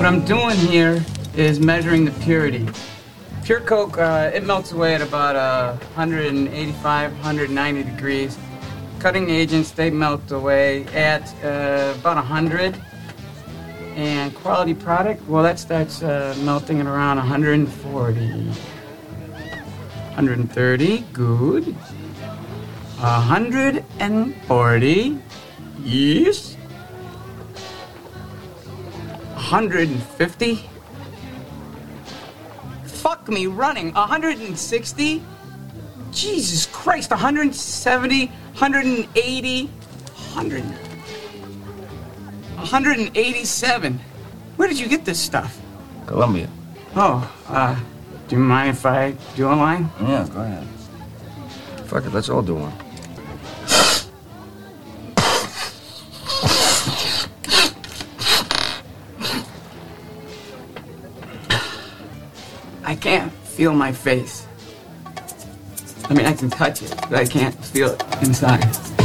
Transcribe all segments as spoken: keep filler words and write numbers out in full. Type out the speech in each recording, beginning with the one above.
I'm doing here is measuring the purity. Pure Coke, uh, it melts away at about uh, one eighty-five, one ninety degrees. Cutting agents, they melt away at uh, about one hundred. And quality product, well, that starts uh, melting at around one forty. one thirty, good. one forty, yes. one fifty. Fuck me running. one sixty. Jesus Christ, one seventy, one eighty, one hundred. one eighty-seven. Where did you get this stuff? Colombia. Oh, uh, do you mind if I do a line? Yeah, go ahead. Fuck it, let's all do one. I can't feel my face. I mean, I can touch it, but I can't feel it inside.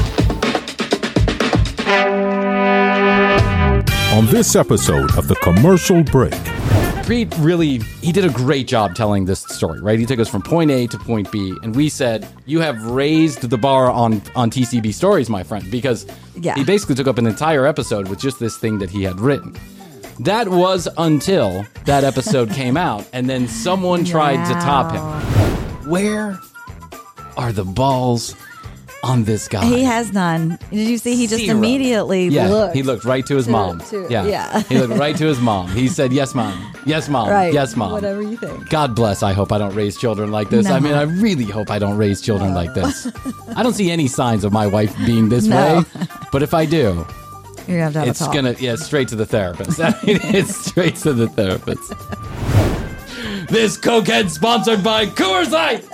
On this episode of The Commercial Break. Pete really, he did a great job telling this story, right? He took us from point A to point B, and we said, you have raised the bar on, on T C B stories, my friend, because yeah. he basically took up an entire episode with just this thing that he had written. That was until that episode came out, and then someone tried wow. to top him. Where are the balls on this guy? He has none. Did you see? He just Zero. immediately yeah, looked. he looked right to his to, mom. to- yeah. yeah. He looked right to his mom. He said, yes, mom. Yes, mom. Right. Yes, mom. Whatever you think. God bless. I hope I don't raise children like this. No. I mean, I really hope I don't raise children like this. I don't see any signs of my wife being this No. way. But if I do, You're gonna have to have it's a talk. gonna yeah, straight to the therapist. I mean, it's straight to the therapist. This cokehead sponsored by Coors Light.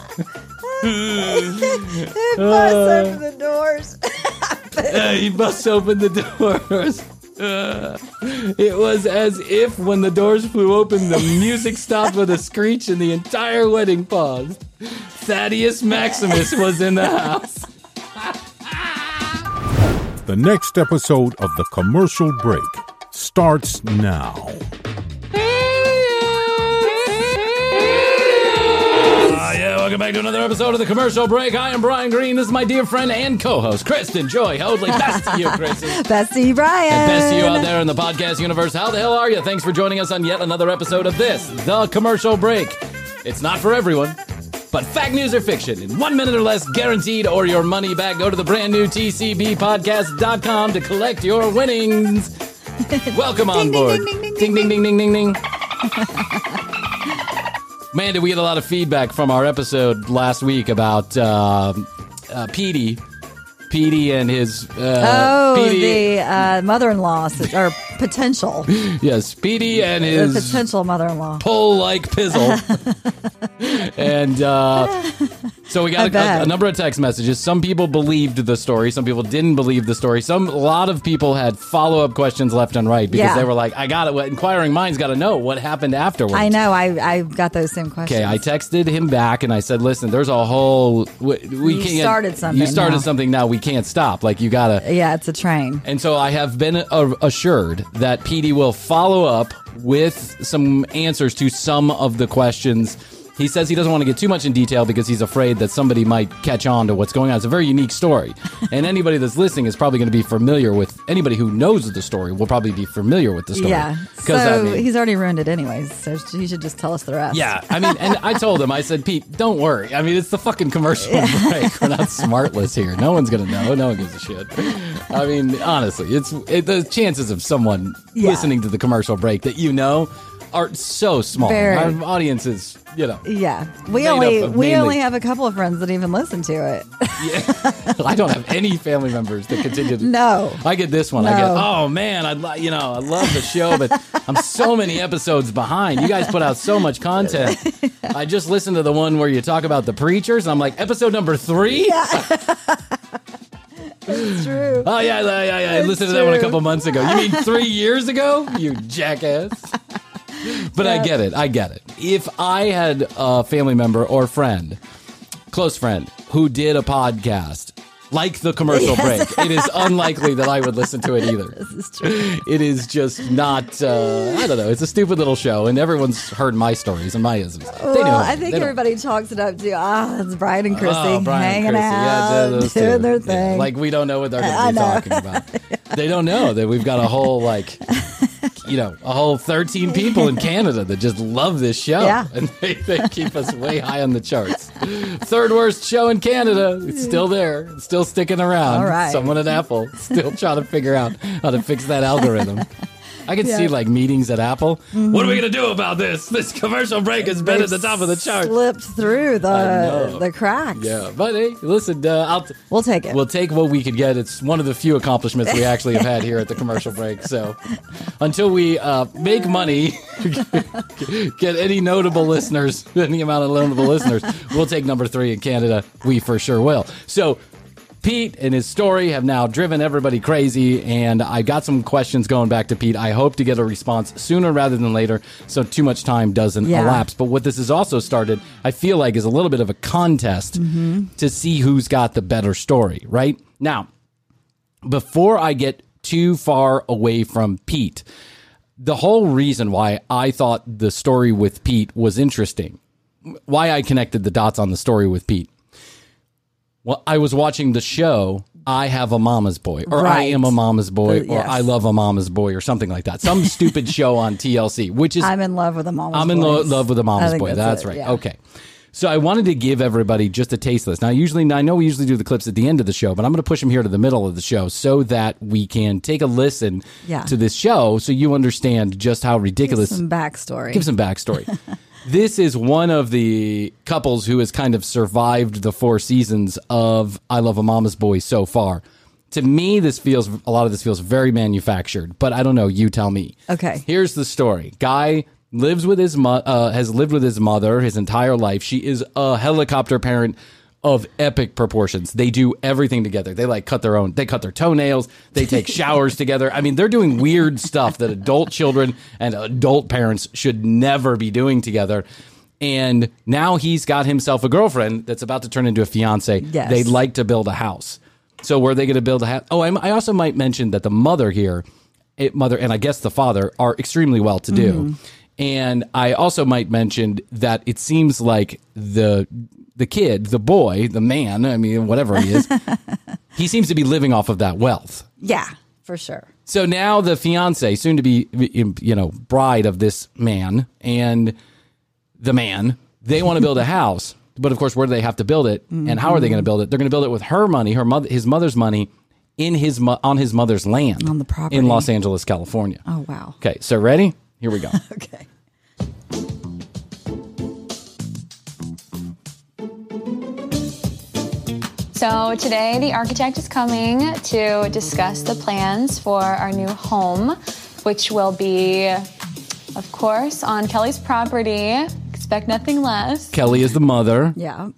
It must open the doors. Uh, he must open the doors. Uh, it was as if when the doors flew open, the music stopped with a screech and the entire wedding paused. Thaddeus Maximus was in the house. The next episode of The Commercial Break starts now. Uh, yeah, welcome back to another episode of The Commercial Break. I am Brian Green. This is my dear friend and co-host, Kristen Joy Hoadley. Best to you, Kristen. Best to you, Brian. And best to you out there in the podcast universe. How the hell are you? Thanks for joining us on yet another episode of this, The Commercial Break. It's not for everyone, but fact, news, or fiction in one minute or less, guaranteed, or your money back. Go to the brand new T C B podcast dot com to collect your winnings. Welcome on Ding, ding, board. ding, ding, Ding, ding, ding, ding, ding, ding, ding. Man, did we get a lot of feedback from our episode last week about uh, uh, Petey. Petey and his... Uh, Oh, Petey, the uh, mother-in-law, or potential. Yes, Petey and The his... potential mother-in-law. pull like pizzle. And uh, so we I got a, bet. a number of text messages. Some people believed the story. Some people didn't believe the story. Some a lot of people had follow-up questions left and right because Yeah. they were like, I got it. What inquiring minds got to know what happened afterwards. I know. I I got those same questions. Okay, I texted him back and I said, listen, there's a whole... We, we You can't, started something You started now. something now. We can't stop. Like, you got to... Yeah, it's a train. And so I have been uh, assured that Petey will follow up with some answers to some of the questions. He says he doesn't want to get too much in detail because he's afraid that somebody might catch on to what's going on. It's a very unique story. And anybody that's listening is probably going to be familiar with... Anybody who knows the story will probably be familiar with the story. Yeah. 'Cause, So I mean- he's already ruined it anyways, so he should just tell us the rest. Yeah, I mean, and I told him, I said, Pete, don't worry. I mean, it's the fucking commercial break. We're not smartless here. No one's going to know. No one gives a shit. I mean, honestly, it's it, the chances of someone Yeah. listening to the commercial break that you know are so small. Very. Our audience is, you know. Yeah. We Made only up of we mainly- only have a couple of friends that even listen to it. Yeah. I don't have any family members that continue to. No. I get this one. I get, No. oh man, I lo- you know, I love the show, but I'm so many episodes behind. You guys put out so much content. I just listened to the one where you talk about the preachers, and I'm like, episode number three? It's true. Oh yeah, yeah, yeah, yeah. I It's listened to that one a true. couple months ago. You mean three years ago? You jackass. But I get it. I get it. If I had a family member or friend, close friend, who did a podcast like the commercial Yes. break. It is unlikely that I would listen to it either. This is true. It is just not, uh, I don't know, it's a stupid little show, and everyone's heard my stories and my isms. They Well, know. I think They don't- everybody chalks it up to, ah, it's Brian and Chrissy Oh, Brian and hanging Chrissy. Yeah, out, those two. doing their Yeah, thing. like we don't know what they're I going to be know. talking about. They don't know that we've got a whole, like, you know, a whole thirteen people in Canada that just love this show. Yeah. And they, they keep us way high on the charts. Third worst show in Canada. It's still there. It's still sticking around. All right. Someone at Apple still trying to figure out how to fix that algorithm. I can Yeah. see like meetings at Apple. Mm-hmm. What are we going to do about this? This commercial break has been They've at the top of the charts. Slipped through I the know. the cracks. Yeah, but hey, listen, uh, I'll t- We'll take it. We'll take what we could get. It's one of the few accomplishments we actually have had here at the commercial break. So until we uh, make money, get any notable listeners, any amount of notable listeners, we'll take number three in Canada. We for sure will. So Pete and his story have now driven everybody crazy, and I got some questions going back to Pete. I hope to get a response sooner rather than later, so too much time doesn't Yeah. elapse. But what this has also started, I feel like, is a little bit of a contest to see who's got the better story, right? Now, before I get too far away from Pete, the whole reason why I thought the story with Pete was interesting, why I connected the dots on the story with Pete. Well, I was watching the show I Have a Mama's Boy, or I Right. Am a Mama's Boy, Uh, or yes. I Love a Mama's Boy, or something like that. Some stupid show on T L C, which is I'm in love with a mama's I'm in lo- boys. love with a I Mama's think Boy. That's, it, right. yeah. Okay. So I wanted to give everybody just a taste of this. Now, usually, now I know we usually do the clips at the end of the show, but I'm going to push them here to the middle of the show so that we can take a listen Yeah. to this show so you understand just how ridiculous. Some backstory. Give some backstory. This is one of the couples who has kind of survived the four seasons of I Love a Mama's Boy so far. To me, this feels, a lot of this feels very manufactured, but I don't know. You tell me. Okay. Here's the story. Guy lives with his mo- uh, has lived with his mother his entire life. She is a helicopter parent of epic proportions. They do everything together. They like cut their own, they cut their toenails. They take showers together. I mean, they're doing weird stuff that adult children and adult parents should never be doing together. And now he's got himself a girlfriend that's about to turn into a fiance. Yes. They'd like to build a house. So where are they going to build a house? Oh, I'm, I also might mention that the mother here, it, mother, and I guess the father are extremely well to do. Mm-hmm. And I also might mention that it seems like the the kid, the boy, the man, I mean, whatever he is, he seems to be living off of that wealth. Yeah, for sure. So now the fiance, soon to be, you know, bride of this man and the man, they want to build a house. But of course, where do they have to build it? And how are they going to build it? They're going to build it with her money, her mother, his mother's money in his mo- on his mother's land. On the property. In Los Angeles, California. Oh, wow. Okay, so ready? Here we go. Okay. So today the architect is coming to discuss the plans for our new home, which will be, of course, on Kelly's property. Expect nothing less. Kelly is the mother. Yeah.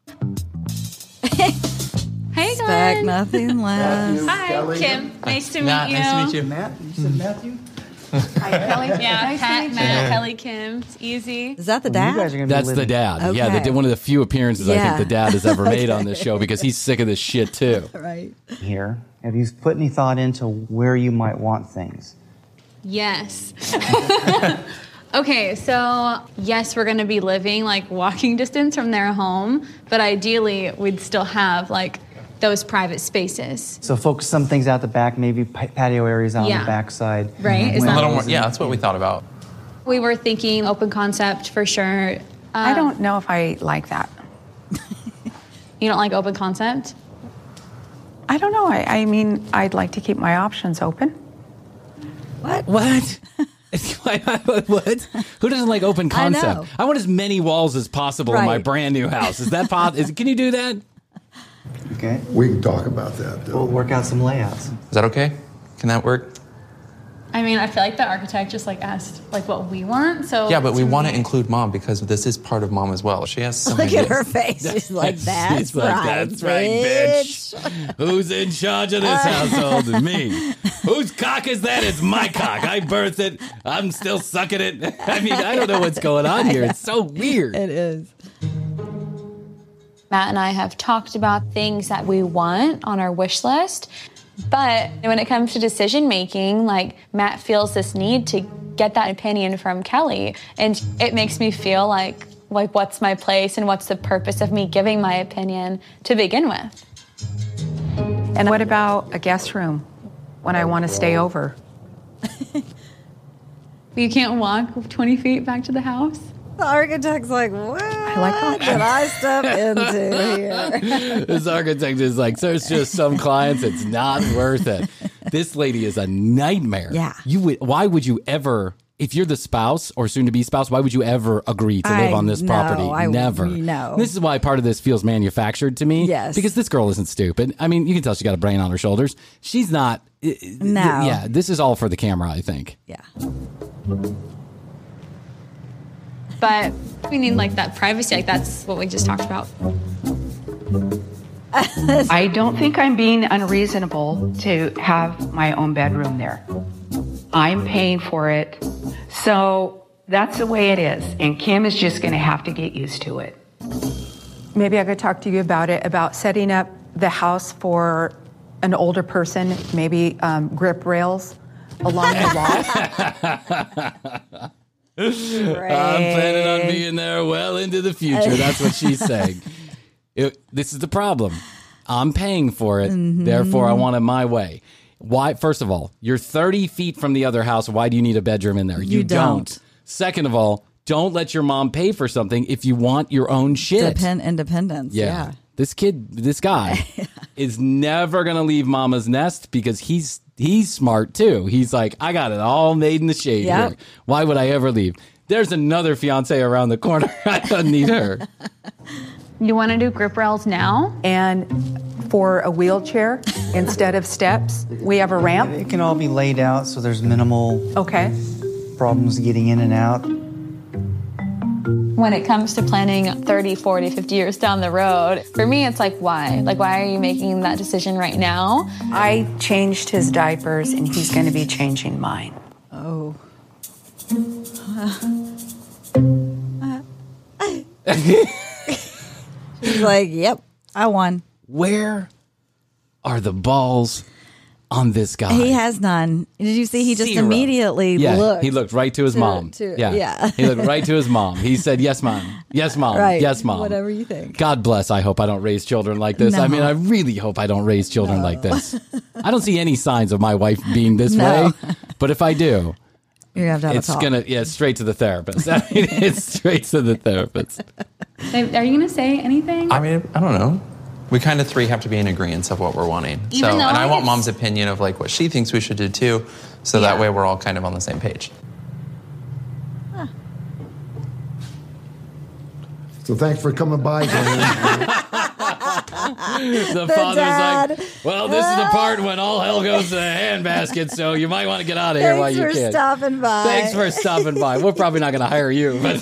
Hey, Expect Glenn. nothing less. Hi, Kim. Nice to meet Matt, you. nice to meet you. Matt, you said Matthew? Kelly. Yeah, Pat, Matt, Kelly, Kim. It's easy. Is that the You dad? guys are gonna be That's the living- dad. Yeah, Okay. the, one of the few appearances I Yeah. think the dad has ever made on this show because he's sick of this shit too. Right. Here, have you put any thought into where you might want things? Yes. Okay, so yes, we're gonna be living like walking distance from their home, but ideally we'd still have like those private spaces. So focus some things out the back, maybe pa- patio areas out on Yeah. the back side. Right, is A that- little more, yeah, that's what we thought about. We were thinking open concept for sure. I Um, don't know if I like that. You don't like open concept? I don't know. I, I mean, I'd like to keep my options open. What? What? What? Who doesn't like open I know. concept? I, want as many walls as possible in my Right. brand new house. Is that possible? Can you do that? Okay. We can talk about that, though. We'll work out some layouts. Is that okay? Can that work? I mean, I feel like the architect just like asked like what we want. So Yeah, but we to want to me- include mom because this is part of mom as well. She has some Look ideas. at her face. She's like, that's She's like, right, "That's right, bitch." Who's in charge of this household? Me. Whose cock is that? It's my cock. I birthed it. I'm still sucking it. I mean, I don't know what's going on here. It's so weird. It is. Matt and I have talked about things that we want on our wish list. But when it comes to decision making, like Matt feels this need to get that opinion from Kelly. And it makes me feel like, like what's my place and what's the purpose of me giving my opinion to begin with? And what about a guest room when I want to stay over? You can't walk twenty feet back to the house? The architect's like, what I like that. did I step into here? This architect is like, there's just some clients, it's not worth it. This lady is a nightmare. Yeah. You would, why would you ever, if you're the spouse or soon to be spouse, why would you ever agree to live I on this know, property? I- Never. no. This is why part of this feels manufactured to me. Yes. Because this girl isn't stupid. I mean, you can tell she got a brain on her shoulders. She's not. No. Yeah, this is all for the camera, I think. Yeah. But we need like that privacy, like that's what we just talked about. I don't think I'm being unreasonable to have my own bedroom there. I'm paying for it. So that's the way it is. And Kim is just going to have to get used to it. Maybe I could talk to you about it, about setting up the house for an older person, maybe um, grip rails along the walls. I'm planning on being there well into the future. That's what she's saying. It, this is the problem. I'm paying for it. Mm-hmm. Therefore, I want it my way. Why? First of all, you're thirty feet from the other house. Why do you need a bedroom in there? You don't. Second of all, don't let your mom pay for something if you want your own shit. Depend independence. Yeah. Yeah. This kid, this guy is never going to leave mama's nest because he's he's smart too. He's like, I got it all made in the shade Yep. here. Why would I ever leave? There's another fiance around the corner. I don't need her. You want to do grip rails now? And for a wheelchair, instead of steps, we have a ramp. It can all be laid out so there's minimal Okay. problems getting in and out. When it comes to planning thirty, forty, fifty years down the road, for me, it's like, why? Like, why are you making that decision right now? I changed his diapers, and he's going to be changing mine. Oh. She's like, yep, I won. Where are the balls on this guy? He has none. Did you see? He just Zero. immediately yeah, looked. he looked right to his to- mom. to- yeah. yeah. He looked right to his mom. He said, yes, mom. Yes, mom. Right. Yes, mom. Whatever you think. God bless. I hope I don't raise children like this. I No. mean, I really hope I don't raise children like this. I don't see any signs of my wife being this No. way. But if I do, You're gonna have to have it's a talk. gonna yeah, straight to the therapist. I mean, it's straight to the therapist. Babe, are you going to say anything? I mean, I don't know. We kind of three have to be in agreement of what we're wanting. Even so, though and I want it's- mom's opinion of like what she thinks we should do too, so that Yeah. way we're all kind of on the same page. So thanks for coming by, Glenn. The, father's dad. like, well, this is the part when all hell goes to the handbasket, so you might want to get out of here while Thanks you for can. stopping by. Thanks for stopping by. We're probably not going to hire you, but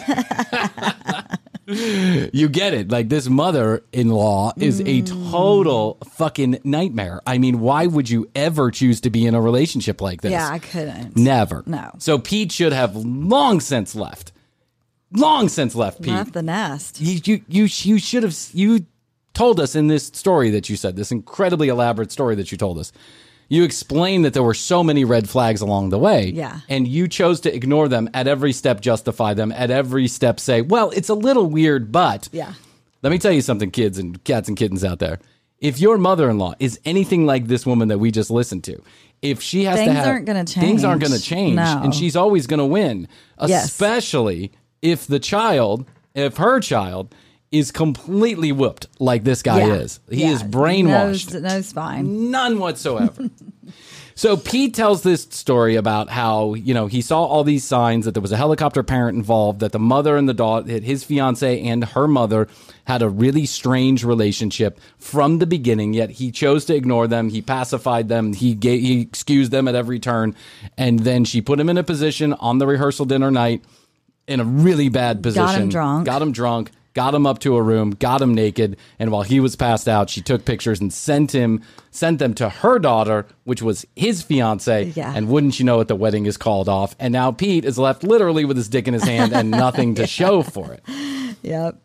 you get it. Like, this mother-in-law is a total fucking nightmare. I mean, why would you ever choose to be in a relationship like this? Yeah, I couldn't. Never. No. So Pete should have long since left. Long since left, Pete. Left the nest. You, you, you, you should have, you told us in this story that you said, this incredibly elaborate story that you told us, you explained that there were so many red flags along the way. Yeah. And you chose to ignore them at every step, justify them, at every step say, well, it's a little weird, but. Yeah. Let me tell you something, kids and cats and kittens out there. If your mother-in-law is anything like this woman that we just listened to, if she has to Things have. aren't gonna Things aren't change. going to change. No. And she's always going to win. Yes. Especially if the child, if her child is completely whooped like this guy Yeah. is. He Yeah. is brainwashed. Nose, nose fine. None whatsoever. So Pete tells this story about how, you know, he saw all these signs that there was a helicopter parent involved, that the mother and the daughter, his fiance and her mother had a really strange relationship from the beginning, yet he chose to ignore them. He pacified them. He gave, he excused them at every turn. And then she put him in a position on the rehearsal dinner night in a really bad position. Got him drunk. Got him drunk. Got him up to a room, got him naked, and while he was passed out, she took pictures and sent him, sent them to her daughter, which was his fiance. Yeah. And wouldn't you know it, the wedding is called off. And now Pete is left literally with his dick in his hand and nothing to show for it. Yep.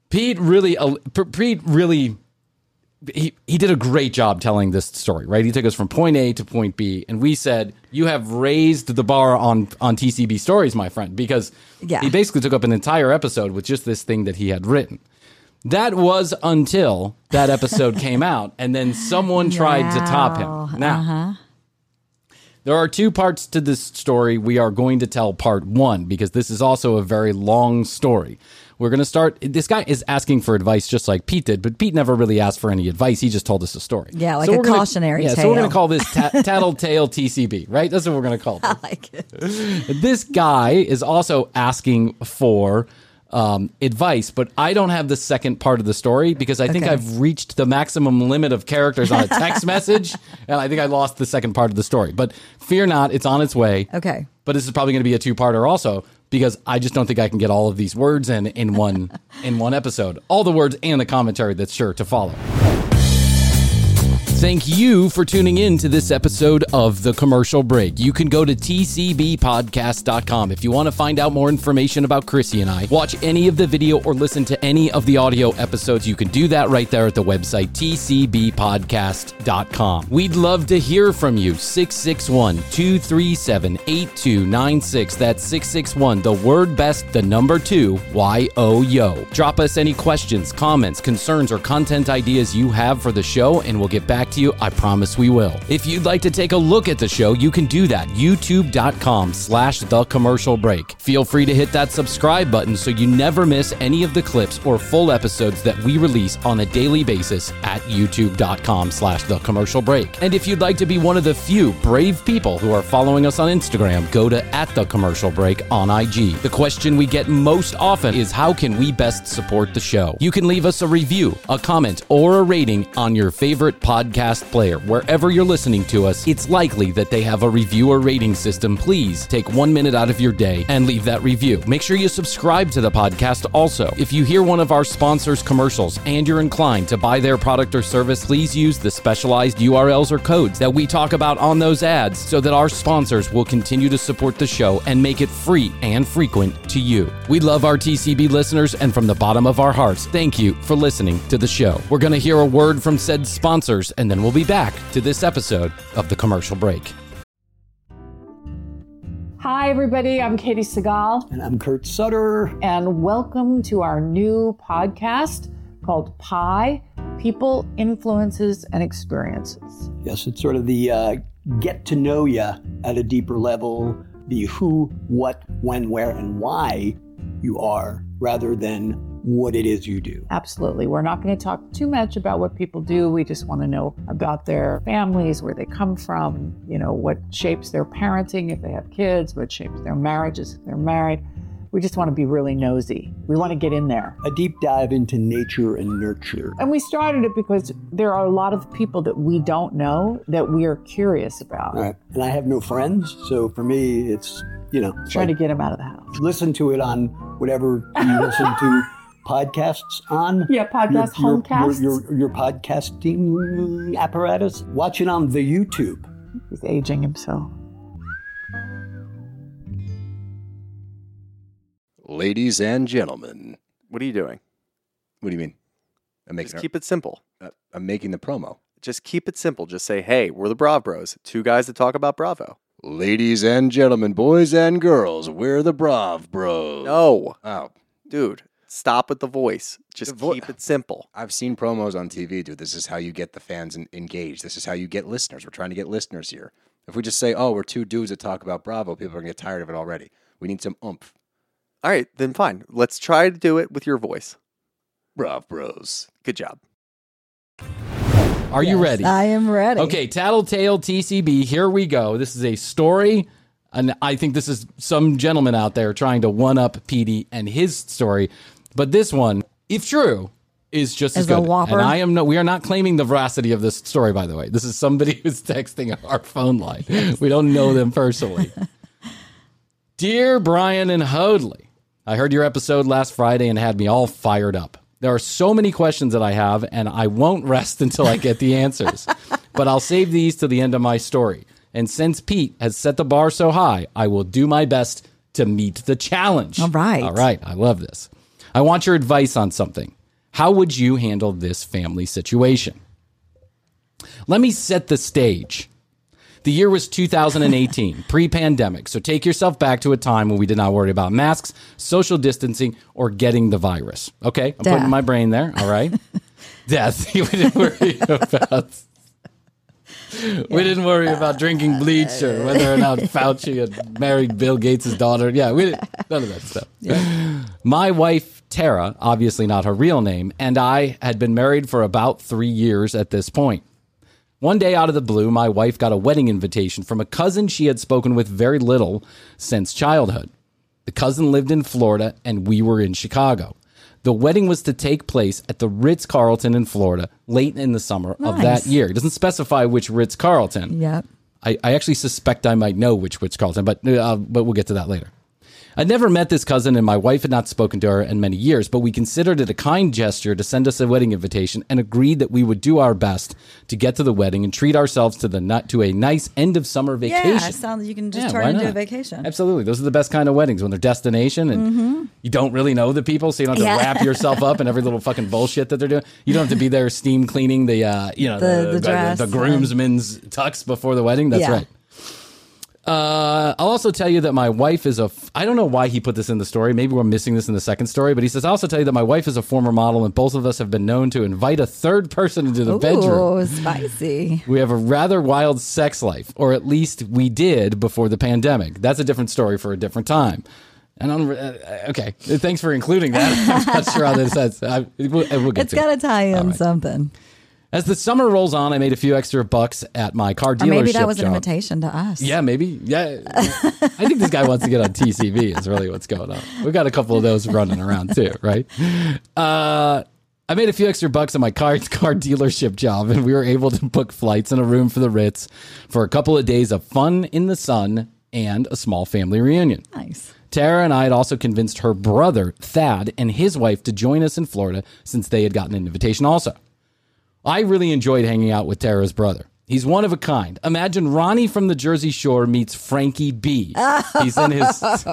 Pete really, uh, Pete really, he, he did a great job telling this story, right? He took us from point A to point B, and we said, you have raised the bar on, on T C B stories, my friend, because Yeah. he basically took up an entire episode with just this thing that he had written. That was until that episode came out, and then someone tried to top him. Now, Uh-huh. there are two parts to this story. We are going to tell part one because this is also a very long story. We're going to start. This guy is asking for advice just like Pete did, but Pete never really asked for any advice. He just told us a story. Yeah, like So a we're gonna- cautionary yeah, tale. so we're going to call this ta- Tattletale T C B, right? That's what we're going to call this. I like it. This guy is also asking for um, advice, but I don't have the second part of the story because I think Okay. I've reached the maximum limit of characters on a text message, and I think I lost the second part of the story. But fear not, it's on its way. Okay. But this is probably going to be a two-parter also because I just don't think I can get all of these words in in one in one episode. All the words and the commentary that's sure to follow. Thank you for tuning in to this episode of The Commercial Break. You can go to T C B podcast dot com if you want to find out more information about Chrissy and I. Watch any of the video or listen to any of the audio episodes. You can do that right there at the website, T C B podcast dot com. We'd love to hear from you. six six one, two three seven, eight two nine six. That's six six one, the word best, the number two, Y O Y O. Drop us any questions, comments, concerns, or content ideas you have for the show, and we'll get back to you. I promise we will. If you'd like to take a look at the show, you can do that. YouTube.com slash The Commercial Break. Feel free to hit that subscribe button so you never miss any of the clips or full episodes that we release on a daily basis at YouTube.com slash The Commercial Break. And if you'd like to be one of the few brave people who are following us on Instagram, go to at The Commercial Break on I G. The question we get most often is how can we best support the show? You can leave us a review, a comment, or a rating on your favorite podcast player. Wherever you're listening to us, it's likely that they have a review or rating system. Please take one minute out of your day and leave that review. Make sure you subscribe to the podcast also. If you hear one of our sponsors' commercials and you're inclined to buy their product or service, please use the specialized U R Ls or codes that we talk about on those ads so that our sponsors will continue to support the show and make it free and frequent to you. We love our T C B listeners, and from the bottom of our hearts, thank you for listening to the show. We're going to hear a word from said sponsors, and then we'll be back to this episode of The Commercial Break. Hi, everybody. I'm Katie Segal. And I'm Kurt Sutter. And welcome to our new podcast called Pi, People, Influences, and Experiences. Yes, it's sort of the uh, get to know you at a deeper level, the who, what, when, where, and why you are, rather than what it is you do. Absolutely. We're not going to talk too much about what people do. We just want to know about their families, where they come from, you know, what shapes their parenting if they have kids, what shapes their marriages if they're married. We just want to be really nosy. We want to get in there. A deep dive into nature and nurture. And we started it because there are a lot of people that we don't know that we are curious about. All right. And I have no friends, so for me, it's, you know. Trying like, to get them out of the house. Listen to it on whatever you listen to podcasts on. Yeah, podcast, your, your, homecasts. Your, your, your podcasting apparatus. Watch it on the YouTube. He's aging himself. Ladies and gentlemen. What are you doing? What do you mean? I'm making Just a, keep it simple. Uh, I'm making the promo. Just keep it simple. Just say, hey, we're the Brav Bros. Two guys that talk about Bravo. Ladies and gentlemen, boys and girls, we're the Brav Bros. No. Oh. Dude, stop with the voice. Just the vo- keep it simple. I've seen promos on T V, dude. This is how you get the fans in- engaged. This is how you get listeners. We're trying to get listeners here. If we just say, oh, we're two dudes that talk about Bravo, people are going to get tired of it already. We need some oomph. All right, then fine. Let's try to do it with your voice. Brav Bros. Good job. Are yes, you ready? I am ready. Okay, Tattletale T C B, here we go. This is a story, and I think this is some gentleman out there trying to one-up Petey and his story. But this one, if true, is just as, as good. A whopper. And I am no, we are not claiming the veracity of this story, by the way. This is somebody who's texting our phone line. We don't know them personally. Dear Brian and Hoadley, I heard your episode last Friday and had me all fired up. There are so many questions that I have, and I won't rest until I get the answers. But I'll save these to the end of my story. And since Pete has set the bar so high, I will do my best to meet the challenge. All right. All right. I love this. I want your advice on something. How would you handle this family situation? Let me set the stage. The year was two thousand eighteen, pre-pandemic. So take yourself back to a time when we did not worry about masks, social distancing, or getting the virus. Okay, I'm Death. putting my brain there. All right. Death. We didn't worry about. We didn't worry about drinking bleach or whether or not Fauci had married Bill Gates' daughter. Yeah, we didn't, none of that stuff. Yeah. My wife, Tara, obviously not her real name, and I had been married for about three years at this point. One day out of the blue, my wife got a wedding invitation from a cousin she had spoken with very little since childhood. The cousin lived in Florida, and we were in Chicago. The wedding was to take place at the Ritz-Carlton in Florida late in the summer Nice. of that year. It doesn't specify which Ritz-Carlton. Yep. I, I actually suspect I might know which Ritz-Carlton, but, uh, but we'll get to that later. I'd never met this cousin, and my wife had not spoken to her in many years, but we considered it a kind gesture to send us a wedding invitation and agreed that we would do our best to get to the wedding and treat ourselves to the nut to a nice end of summer vacation. Yeah, it sounds you can just Yeah, turn why into a not? vacation. Absolutely. Those are the best kind of weddings when they're destination and Mhm. you don't really know the people, so you don't have to Yeah. wrap yourself up in every little fucking bullshit that they're doing. You don't have to be there steam cleaning the, uh, you know, The- the dress the, groomsmen's tux before the wedding. That's Yeah. right. Uh, I'll also tell you that my wife is a, f- I don't know why he put this in the story. Maybe we're missing this in the second story, but he says, I'll also tell you that my wife is a former model and both of us have been known to invite a third person into the bedroom. Oh, spicy. We have a rather wild sex life, or at least we did before the pandemic. That's a different story for a different time. And I'm, uh, okay, thanks for including that. I'm not sure how this has. I, we'll, we'll get It's to got to it. tie in All right. something. As the summer rolls on, I made a few extra bucks at my car Or dealership maybe that was an job. invitation to us. Yeah, maybe. Yeah, I think this guy wants to get on T C V. Is really what's going on. We've got a couple of those running around too, right? Uh, I made a few extra bucks on my car car dealership job, and we were able to book flights and a room for the Ritz for a couple of days of fun in the sun and a small family reunion. Nice. Tara and I had also convinced her brother, Thad, and his wife to join us in Florida since they had gotten an invitation also. I really enjoyed hanging out with Tara's brother. He's one of a kind. Imagine Ronnie from the Jersey Shore meets Frankie B. He's in his. he's That's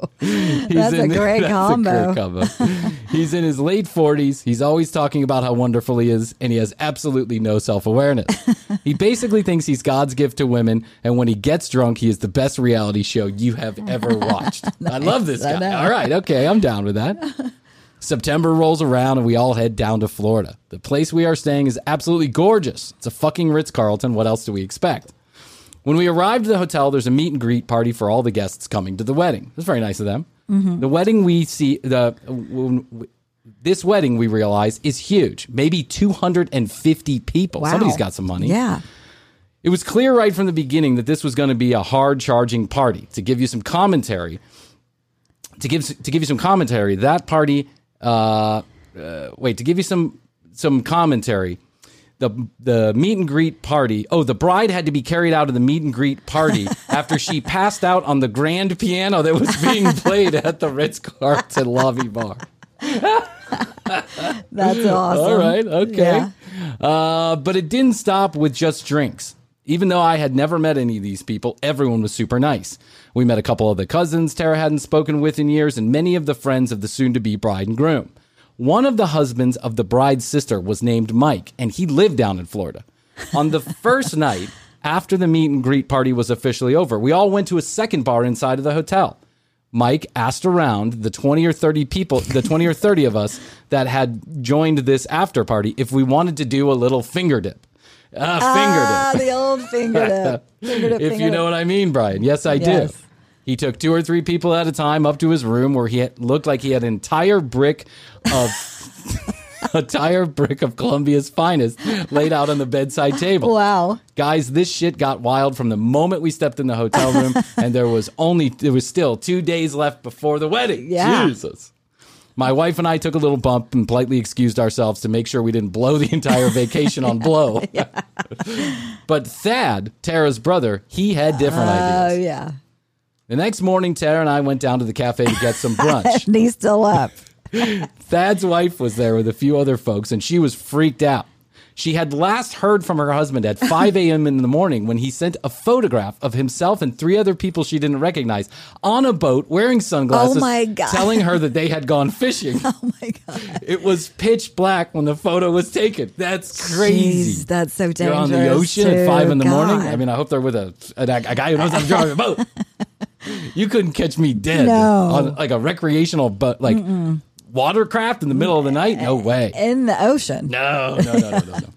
a great that's combo. A great combo. He's in his late forties. He's always talking about how wonderful he is, and he has absolutely no self-awareness. He basically thinks he's God's gift to women, and when he gets drunk, he is the best reality show you have ever watched. I love this I guy. know. All right, okay, I'm down with that. September rolls around and we all head down to Florida. The place we are staying is absolutely gorgeous. It's a fucking Ritz-Carlton. What else do we expect? When we arrived at the hotel, there's a meet and greet party for all the guests coming to the wedding. It was very nice of them. Mhm. The wedding we see, the when we- this wedding we realize is huge. Maybe two hundred fifty people. Wow. Somebody's got some money. Yeah. It was clear right from the beginning that this was going to be a hard-charging party. To give you some commentary, to give to give you some commentary, that party. Uh, uh, wait, to give you some some commentary, the the meet and greet party. Oh, the bride had to be carried out of the meet and greet party after she passed out on the grand piano that was being played at the Ritz-Carlton lobby bar. That's awesome. All right, okay. Yeah. Uh, but it didn't stop with just drinks. Even though I had never met any of these people, everyone was super nice. We met a couple of the cousins Tara hadn't spoken with in years, and many of the friends of the soon-to-be bride and groom. One of the husbands of the bride's sister was named Mike, and he lived down in Florida. On the first night, after the meet and greet party was officially over, we all went to a second bar inside of the hotel. Mike asked around the twenty or thirty people, the twenty or thirty of us that had joined this after party, if we wanted to do a little finger dip. Uh, Ah, finger dip. the old finger dip. Finger dip, if finger you know dip. what I mean, Brian. Yes, I Yes. do. He took two or three people at a time up to his room where he had, looked like he had an entire brick of a entire brick of Columbia's finest laid out on the bedside table. Wow. Guys, this shit got wild from the moment we stepped in the hotel room, and there was only there was still two days left before the wedding. Yeah. Jesus. My wife and I took a little bump and politely excused ourselves to make sure we didn't blow the entire vacation on blow. But Thad, Tara's brother, he had different Oh, ideas. yeah. The next morning, Tara and I went down to the cafe to get some brunch. And he's still up. Thad's wife was there with a few other folks, and she was freaked out. She had last heard from her husband at five a.m. in the morning when he sent a photograph of himself and three other people she didn't recognize on a boat wearing sunglasses, Oh, my God. telling her that they had gone fishing. Oh, my God. It was pitch black when the photo was taken. That's crazy. Jeez, that's so You're on dangerous. the ocean at too. five in the morning. God. I mean, I hope they're with a, a, a guy who knows how to drive a boat. You couldn't catch me dead No. on like a recreational boat, like Mm-mm. watercraft in the middle of the night. No way. In the ocean. No, no, no, no, no, no.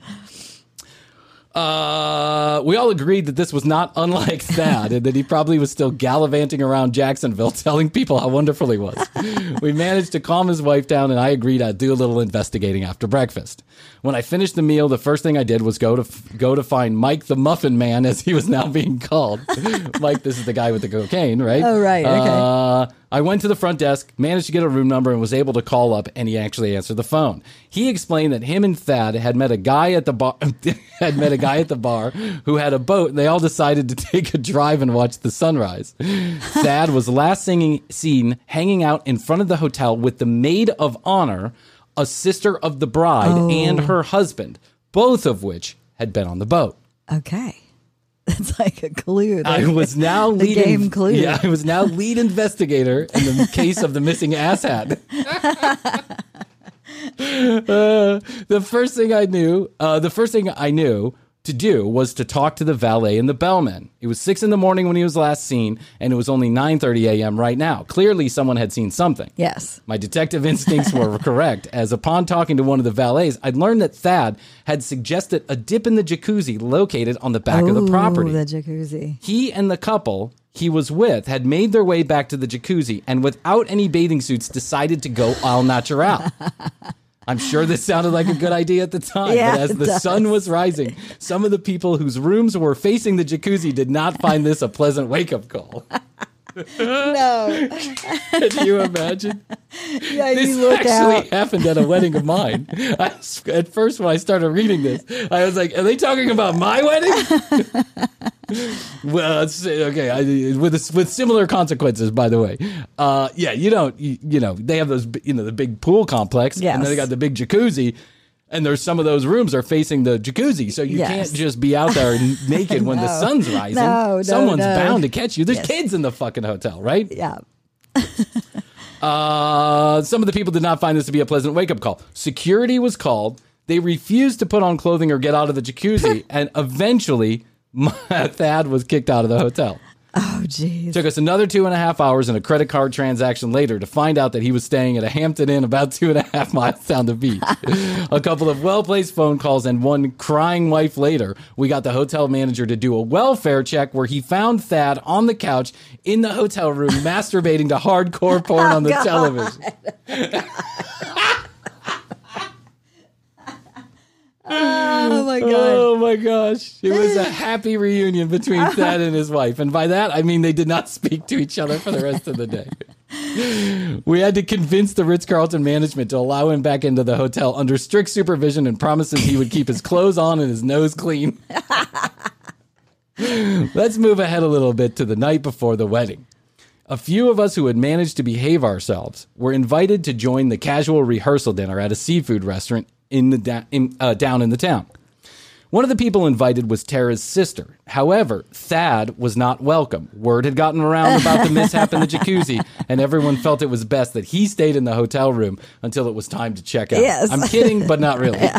Uh, we all agreed that this was not unlike Thad and that he probably was still gallivanting around Jacksonville telling people how wonderful he was. We managed to calm his wife down and I agreed I'd do a little investigating after breakfast. When I finished the meal, the first thing I did was go to go to find Mike the Muffin Man, as he was now being called. Mike, this is the guy with the cocaine, right? Oh, right, okay. Uh, I went to the front desk, managed to get a room number, and was able to call up, and he actually answered the phone. He explained that him and Thad had met a guy at the bar, had met a guy at the bar who had a boat, and they all decided to take a drive and watch the sunrise. Thad was last singing, seen hanging out in front of the hotel with the maid of honor, a sister of the bride, Oh. and her husband, both of which had been on the boat. Okay. That's like a clue. I was now the lead game clue. Yeah, I was now lead investigator in the case of the missing asshat. uh, the first thing I knew, uh, the first thing I knew to do was to talk to the valet and the bellman. It was six in the morning when he was last seen, and it was only nine thirty a.m. right now. Clearly, someone had seen something. Yes. My detective instincts were correct, as upon talking to one of the valets, I'd learned that Thad had suggested a dip in the jacuzzi located on the back of the Ooh, property. the jacuzzi. He and the couple he was with had made their way back to the jacuzzi and without any bathing suits decided to go al natural. I'm sure this sounded like a good idea at the time, Yeah, but as it the does. sun was rising, some of the people whose rooms were facing the jacuzzi did not find this a pleasant wake-up call. No. Can you imagine? Yeah, This you look actually out. happened at a wedding of mine. I, at first, when I started reading this, I was like, are they talking about my wedding? Well, it's, okay, I, with with similar consequences, by the way. Uh, yeah, you don't, you, you know, they have those, you know, the big pool complex, Yes. and then they got the big jacuzzi, and there's some of those rooms are facing the jacuzzi, so you Yes. can't just be out there naked when the No. sun's rising. No, no, Someone's no. bound to catch you. There's Yes. kids in the fucking hotel, right? Yeah. Uh, some of the people did not find this to be a pleasant wake-up call. Security was called. They refused to put on clothing or get out of the jacuzzi, and eventually, Thad was kicked out of the hotel. Oh, geez. Took us another two and a half hours and a credit card transaction later to find out that he was staying at a Hampton Inn about two and a half miles down the beach. A couple of well-placed phone calls and one crying wife later, we got the hotel manager to do a welfare check where he found Thad on the couch in the hotel room masturbating to hardcore porn on the God. television. Oh, my God. Oh my gosh. It was a happy reunion between Thad and his wife. And by that, I mean they did not speak to each other for the rest of the day. We had to convince the Ritz-Carlton management to allow him back into the hotel under strict supervision and promises he would keep his clothes on and his nose clean. Let's move ahead a little bit to the night before the wedding. A few of us who had managed to behave ourselves were invited to join the casual rehearsal dinner at a seafood restaurant in the da- in, uh, down in the town. One of the people invited was Tara's sister. However, Thad was not welcome. Word had gotten around about the mishap in the jacuzzi, and everyone felt it was best that he stayed in the hotel room until it was time to check out. Yes. I'm kidding, but not really.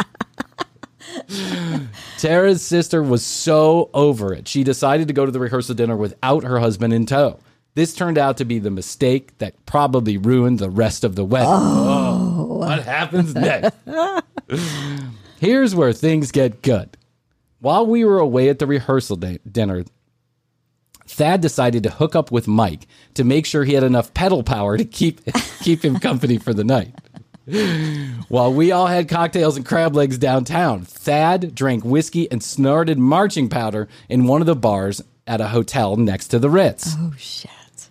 Tara's sister was so over it, she decided to go to the rehearsal dinner without her husband in tow. This turned out to be the mistake that probably ruined the rest of the wedding. Oh. Oh, what happens next? Here's where things get good. While we were away at the rehearsal day- dinner, Thad decided to hook up with Mike to make sure he had enough pedal power to keep keep him company for the night. While we all had cocktails and crab legs downtown, Thad drank whiskey and snorted marching powder in one of the bars at a hotel next to the Ritz. Oh, shit.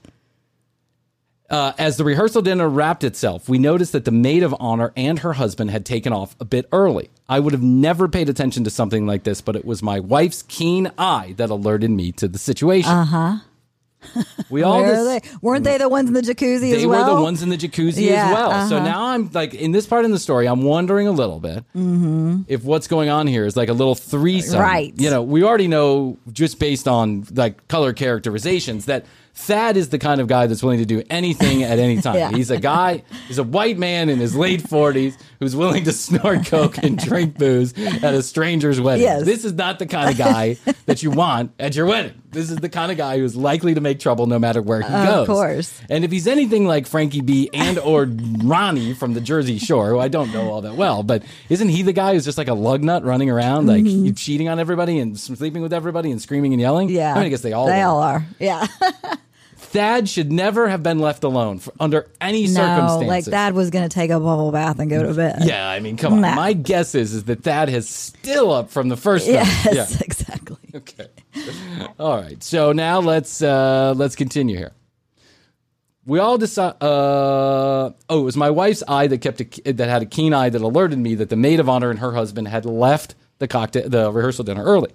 Uh, as the rehearsal dinner wrapped itself, we noticed that the maid of honor and her husband had taken off a bit early. I would have never paid attention to something like this, but it was my wife's keen eye that alerted me to the situation. Uh-huh. We all Where dis- are they? Weren't they the ones in the jacuzzi as They well? were the ones in the jacuzzi Yeah, as well. So uh-huh. now I'm like, in this part in the story, I'm wondering a little bit Mm-hmm. if what's going on here is like a little threesome. Right. You know, we already know just based on like color characterizations that Thad is the kind of guy that's willing to do anything at any time. Yeah. He's a guy, he's a white man in his late forties who's willing to snort coke and drink booze at a stranger's wedding. Yes. This is not the kind of guy that you want at your wedding. This is the kind of guy who's likely to make trouble no matter where he Of goes. course. And if he's anything like Frankie B and or Ronnie from the Jersey Shore, who I don't know all that well, but isn't he the guy who's just like a lug nut running around, like Mhm. cheating on everybody and sleeping with everybody and screaming and yelling? Yeah. I mean, I guess they all They are. all are. Yeah. Thad should never have been left alone for, under any No, circumstances. like Thad was going to take a bubble bath and go to bed. Yeah, I mean, come on. Nah. My guess is is that Thad is still up from the first night. Yes, Yeah. exactly. Okay. All right. So now let's uh, let's continue here. We all decide. Uh, oh, it was my wife's eye that kept a, that had a keen eye that alerted me that the maid of honor and her husband had left the cocktail the rehearsal dinner early.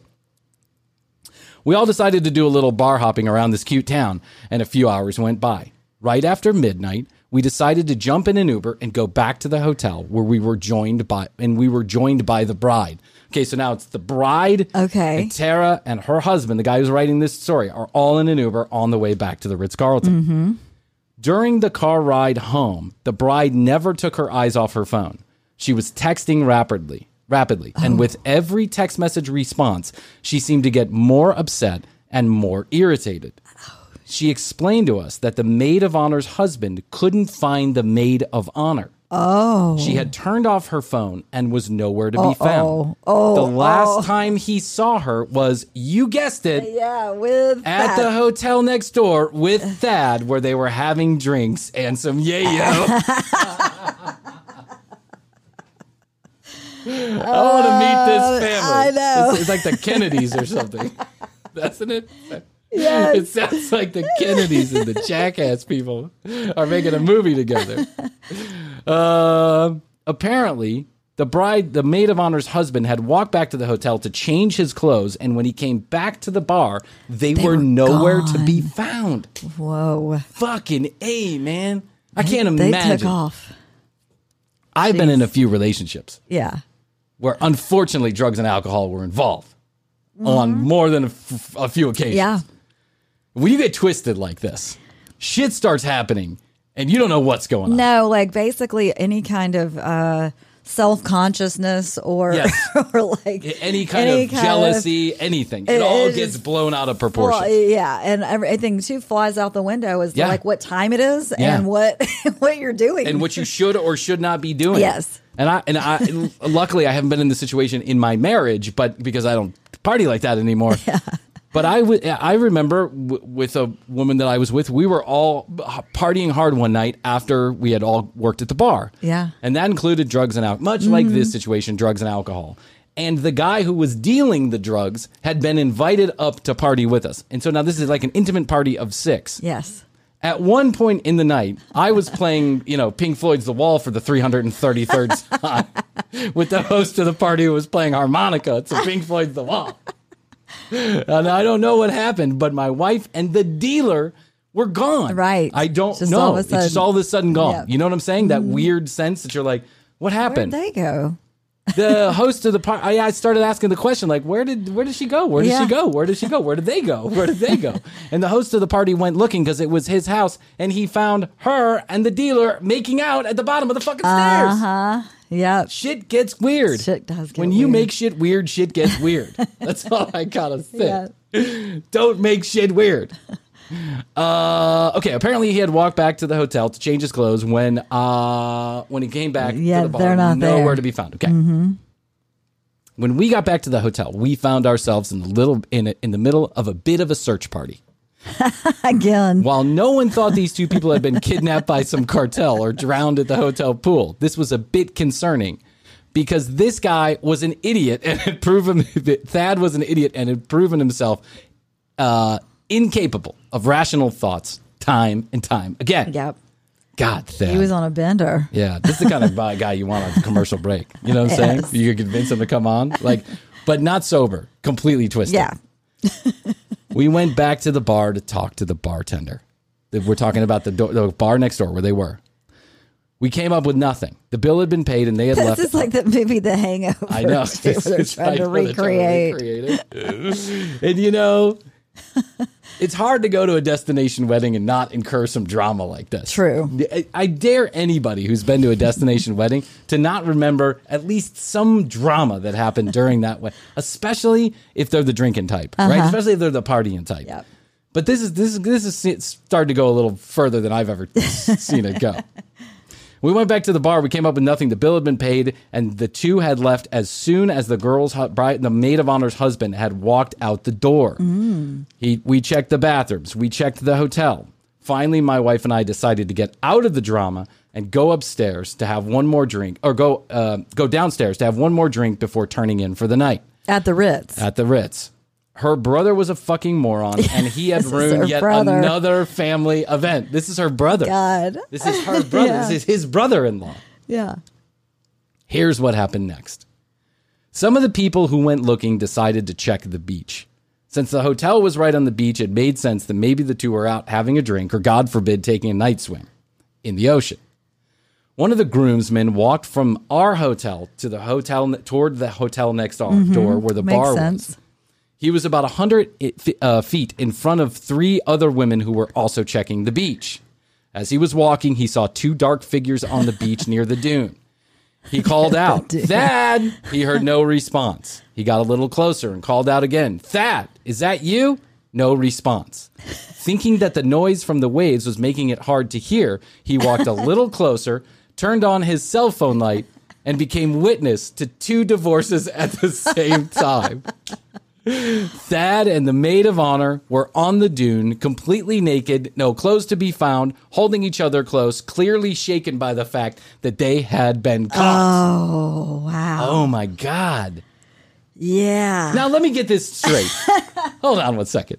We all decided to do a little bar hopping around this cute town, and a few hours went by. Right after midnight, we decided to jump in an Uber and go back to the hotel where we were joined by and we were joined by the bride. Okay, so now it's the bride, okay, and Tara and her husband, the guy who's writing this story, are all in an Uber on the way back to the Ritz-Carlton. Mm-hmm. During the car ride home, the bride never took her eyes off her phone. She was texting rapidly. rapidly. Oh. And with every text message response, she seemed to get more upset and more irritated. She explained to us that the maid of honor's husband couldn't find the maid of honor. Oh. She had turned off her phone and was nowhere to Uh-oh. be found. Oh, the last oh. time he saw her was, you guessed it, Yeah, with at Thad. the hotel next door with Thad, where they were having drinks and some yayo. I want to meet this family. I know. It's, it's like the Kennedys or something. Doesn't it? Yes. It sounds like the Kennedys and the Jackass people are making a movie together. Uh, apparently, the bride, the maid of honor's husband, had walked back to the hotel to change his clothes, and when he came back to the bar, they, They were, were nowhere gone. to be found. Whoa. Fucking A, man. I They- can't they imagine. took off. I've been in a few relationships Yeah. where unfortunately drugs and alcohol were involved on more than a, f- a few occasions. Yeah. When you get twisted like this, shit starts happening and you don't know what's going on. No, like basically any kind of uh, self-consciousness or, Yes. or like Any kind any of kind jealousy, anything. It, It- all it gets just blown out of proportion. Well, yeah, and everything too flies out the window is Yeah. like what time it is Yeah. and what what you're doing And what you should or should not be doing. Yes. And I and I luckily I haven't been in this situation in my marriage, but because I don't party like that anymore. Yeah. But I would I remember w- with a woman that I was with, we were all partying hard one night after we had all worked at the bar. Yeah. And that included drugs and alcohol, much like this situation, drugs and alcohol. And the guy who was dealing the drugs had been invited up to party with us. And so now this is like an intimate party of six. Yes. At one point in the night, I was playing, you know, Pink Floyd's The Wall for the three hundred thirty-third time with the host of the party who was playing harmonica to Pink Floyd's The Wall. And I don't know what happened, but my wife and the dealer were gone. Right. I don't Just know. all of a It's just sudden. all of a sudden gone. Yep. You know what I'm saying? That weird sense that you're like, what Where'd happened? they go? The host of the party, I I started asking the question, like, where did where did she go? Where did Yeah. she go? Where did she go? Where did they go? Where did they go? And the host of the party went looking because it was his house, and he found her and the dealer making out at the bottom of the fucking stairs. Uh-huh. Yep. Shit gets weird. Shit does get when you weird. make shit weird, shit gets weird. That's all I gotta say. Yeah. Don't make shit weird. Uh, okay. Apparently, he had walked back to the hotel to change his clothes when uh when he came back Yeah, to the bar. they're not nowhere there. to be found. Okay. Mm-hmm. When we got back to the hotel, we found ourselves in the little in a, in the middle of a bit of a search party. Again. While no one thought these two people had been kidnapped by some cartel or drowned at the hotel pool, this was a bit concerning because this guy was an idiot and had proven that Thad was an idiot and had proven himself uh, incapable of rational thoughts time and time again. Yep. God, Thad. He was on a bender. Yeah, this is the kind of guy you want on a commercial break. You know what I'm Yes. saying? You could convince him to come on, like, but not sober, completely twisted. Yeah. We went back to the bar to talk to the bartender. We're talking about the, do- the bar next door where they were. We came up with nothing. The bill had been paid and they had this left. This is like the movie The Hangover. I know. Too, where they're trying to recreate. it. And you know, it's hard to go to a destination wedding and not incur some drama like this. True. I, I dare anybody who's been to a destination wedding to not remember at least some drama that happened during that wedding, especially if they're the drinking type, uh-huh. right? Especially if they're the partying type. Yep. But this is this is this is started to go a little further than I've ever seen it go. We went back to the bar. We came up with nothing. The bill had been paid, and the two had left as soon as the girl's bride, the maid of honor's husband, had walked out the door. Mm. He, we checked the bathrooms. We checked the hotel. Finally, my wife and I decided to get out of the drama and go upstairs to have one more drink, or go uh, go downstairs to have one more drink before turning in for the night. At the Ritz. At the Ritz. Her brother was a fucking moron, and he had ruined yet brother. another family event. This is her brother. God. This is her brother. Yeah. This is his brother-in-law. Yeah. Here's what happened next. Some of the people who went looking decided to check the beach. Since the hotel was right on the beach, it made sense that maybe the two were out having a drink, or God forbid, taking a night swim in the ocean. One of the groomsmen walked from our hotel to the hotel toward the hotel next door, Mm-hmm. door where the Makes bar sense. was. He was about one hundred uh, feet in front of three other women who were also checking the beach. As he was walking, he saw two dark figures on the beach near the dune. He called out, "Thad!" He heard no response. He got a little closer and called out again, "Thad, is that you?" No response. Thinking that the noise from the waves was making it hard to hear, he walked a little closer, turned on his cell phone light, and became witness to two divorces at the same time. Thad and the maid of honor were on the dune, completely naked, no clothes to be found, holding each other close, clearly shaken by the fact that they had been caught. Oh, wow. Oh, my God. Yeah. Now, let me get this straight. Hold on one second.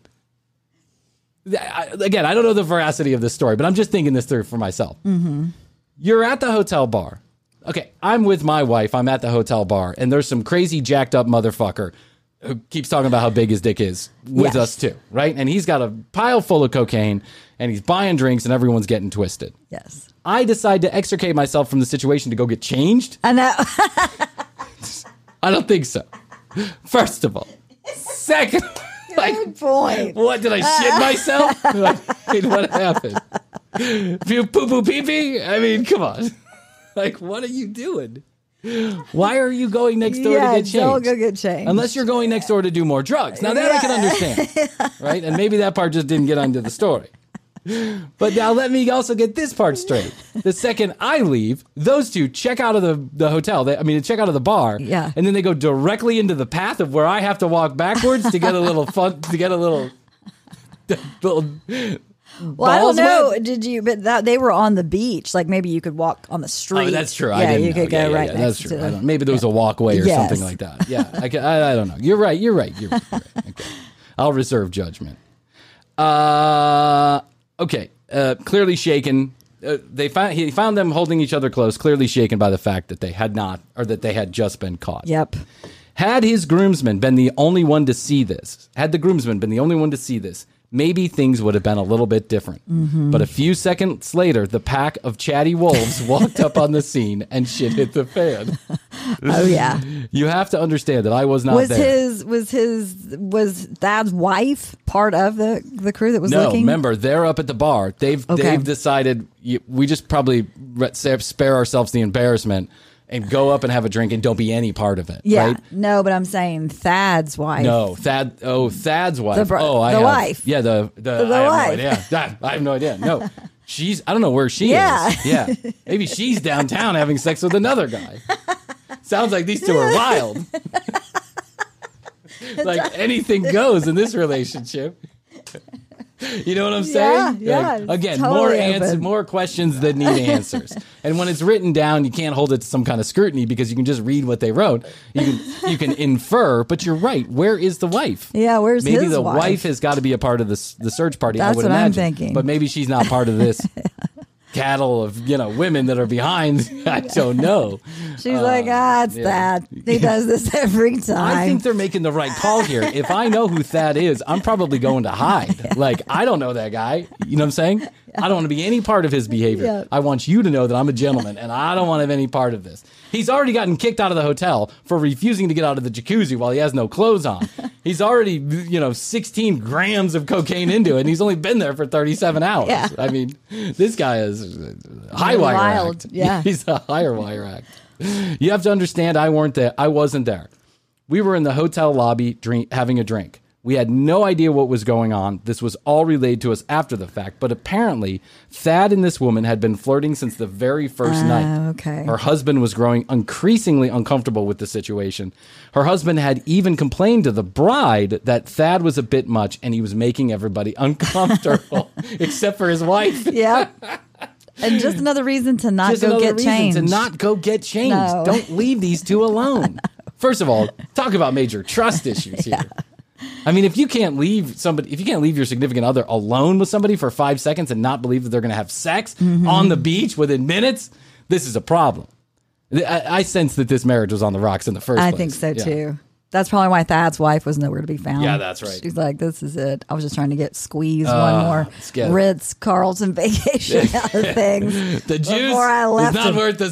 I, again, I don't know the veracity of this story, but I'm just thinking this through for myself. Mm-hmm. You're at the hotel bar. Okay, I'm with my wife. I'm at the hotel bar, and there's some crazy jacked up motherfucker who keeps talking about how big his dick is with Yes. us too, right? And he's got a pile full of cocaine, and he's buying drinks, and everyone's getting twisted. Yes. I decide to extricate myself from the situation to go get changed. I know. I don't think so. First of all. Second, Good point. what, did I shit myself? I mean, what happened? Poo poo pee pee? I mean, come on. Like, what are you doing? Why are you going next door yeah, to get changed? don't go get changed. Unless you're going next door to do more drugs. Now, that I can understand, right? And maybe that part just didn't get onto the story. But now let me also get this part straight. The second I leave, those two check out of the, the hotel. They, I mean, check out of the bar. Yeah. And then they go directly into the path of where I have to walk backwards to get a little fun, to get a little... little Well, I don't balls know. wet. Did you? But that they were on the beach. Like maybe you could walk on the street. Oh, that's true. Yeah, I didn't you know. could go yeah, yeah, right yeah, next that's to true. the, I don't, maybe there was a walkway or Yes. something like that. Yeah, I, can, I, I don't know. You're right. You're right. You're right. You're right. Okay. I'll reserve judgment. Uh, okay. Uh, clearly shaken. Uh, they found he found them holding each other close, clearly shaken by the fact that they had not, or that they had just been caught. Yep. Had his groomsman been the only one to see this, had the groomsman been the only one to see this, maybe things would have been a little bit different. Mm-hmm. But a few seconds later, the pack of chatty wolves walked up on the scene and shit hit the fan. Oh yeah. You have to understand that I was not was there. his was his was Thad's wife part of the the crew that was no, looking? remember, they're up at the bar. They've Okay. they've decided you, we just probably re- spare ourselves the embarrassment and go up and have a drink and don't be any part of it. Yeah. Right? No, but I'm saying Thad's wife. No, Thad. Oh, Thad's wife. The bro- oh, I the have, wife. Yeah, the the, The I have wife. no idea. That- I have no idea. No, she's. I don't know where she Yeah. is. Yeah, maybe she's downtown having sex with another guy. Sounds like these two are wild. Like anything goes in this relationship. You know what I'm saying? Yeah, yeah, Like, it's again, totally more answers, open. more questions that need answers. And when it's written down, you can't hold it to some kind of scrutiny because you can just read what they wrote. You can you can infer, but you're right. Where is the wife? Yeah, where's maybe his the wife? has got to be a part of the the search party. I That's would what I'm imagine. thinking. But maybe she's not part of this cattle of, you know, women that are behind. I don't know. She's Uh, like, ah, it's yeah. Thad. He does this every time. I think they're making the right call here. If I know who Thad is, I'm probably going to hide. Like, I don't know that guy. You know what I'm saying? Yeah. I don't want to be any part of his behavior. Yeah. I want you to know that I'm a gentleman, and I don't want to have any part of this. He's already gotten kicked out of the hotel for refusing to get out of the jacuzzi while he has no clothes on. He's already, you know, sixteen grams of cocaine into it, and he's only been there for thirty-seven hours. Yeah. I mean, this guy is a high wire Wild. act. Yeah. He's a higher wire act. You have to understand, I weren't there. I wasn't there. We were in the hotel lobby drink, having a drink. We had no idea what was going on. This was all relayed to us after the fact. But apparently, Thad and this woman had been flirting since the very first Uh, night. okay. Her husband was growing increasingly uncomfortable with the situation. Her husband had even complained to the bride that Thad was a bit much and he was making everybody uncomfortable, except for his wife. Yep. And just another reason to not Just go another get reason changed. to not go get changed. No. Don't leave these two alone. First of all, talk about major trust issues here. I mean, if you can't leave somebody, if you can't leave your significant other alone with somebody for five seconds and not believe that they're going to have sex Mm-hmm. on the beach within minutes, this is a problem. I, I sense that this marriage was on the rocks in the first I place. think so Yeah. too. That's probably why Thad's wife was nowhere to be found. Yeah, that's right. She's like, this is it. I was just trying to get squeezed Uh, one more let's get it. Ritz Carlton vacation out of things. The juice before I left is not him. worth the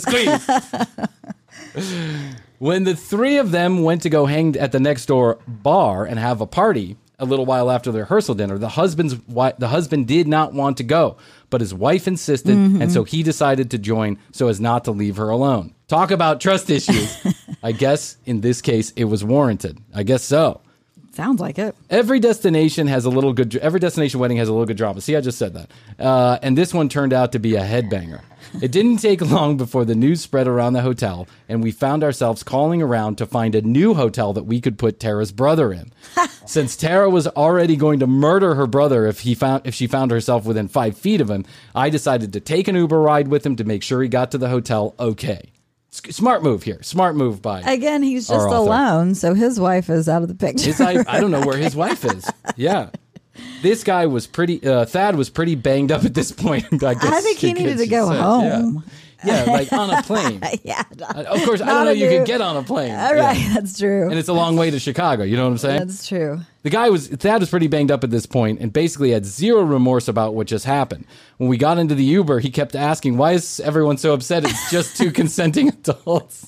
squeeze. When the three of them went to go hang at the next door bar and have a party a little while after the rehearsal dinner, the husband's wi- the husband did not want to go, but his wife insisted, Mhm. and so he decided to join so as not to leave her alone. Talk about trust issues. I guess in this case it was warranted. I guess so. Sounds like it. Every destination has a little good. Every destination wedding has a little good drama. See, I just said that. Uh, and this one turned out to be a headbanger. It didn't take long before the news spread around the hotel, and we found ourselves calling around to find a new hotel that we could put Tara's brother in. Since Tara was already going to murder her brother if he found if she found herself within five feet of him, I decided to take an Uber ride with him to make sure he got to the hotel okay. S- Smart move here. Smart move by Again, he's our just author. alone, so his wife is out of the picture. His, I, I don't know where his wife is. Yeah. This guy was pretty, uh, Thad was pretty banged up at this point. I, guess I think he you needed could to go say. home. Yeah. Yeah, like on a plane. yeah. Uh, Of course, I don't Not know a you new- could get on a plane. All right, that's true. And it's a long way to Chicago. You know what I'm saying? That's true. The guy was, Thad was pretty banged up at this point and basically had zero remorse about what just happened. When we got into the Uber, he kept asking, why is everyone so upset? It's just two consenting adults.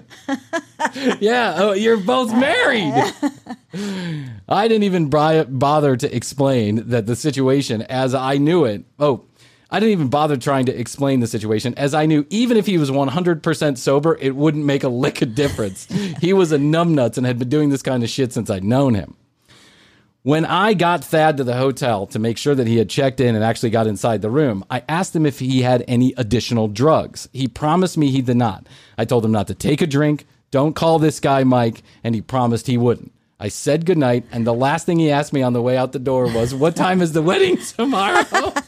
Yeah, oh, you're both married. I didn't even bri- bother to explain that the situation as I knew it. Oh, I didn't even bother trying to explain the situation as I knew even if he was one hundred percent sober, it wouldn't make a lick of difference. He was a numbnuts and had been doing this kind of shit since I'd known him. When I got Thad to the hotel to make sure that he had checked in and actually got inside the room, I asked him if he had any additional drugs. He promised me he did not. I told him not to take a drink, don't call this guy Mike, and he promised he wouldn't. I said goodnight, and the last thing he asked me on the way out the door was, what time is the wedding tomorrow?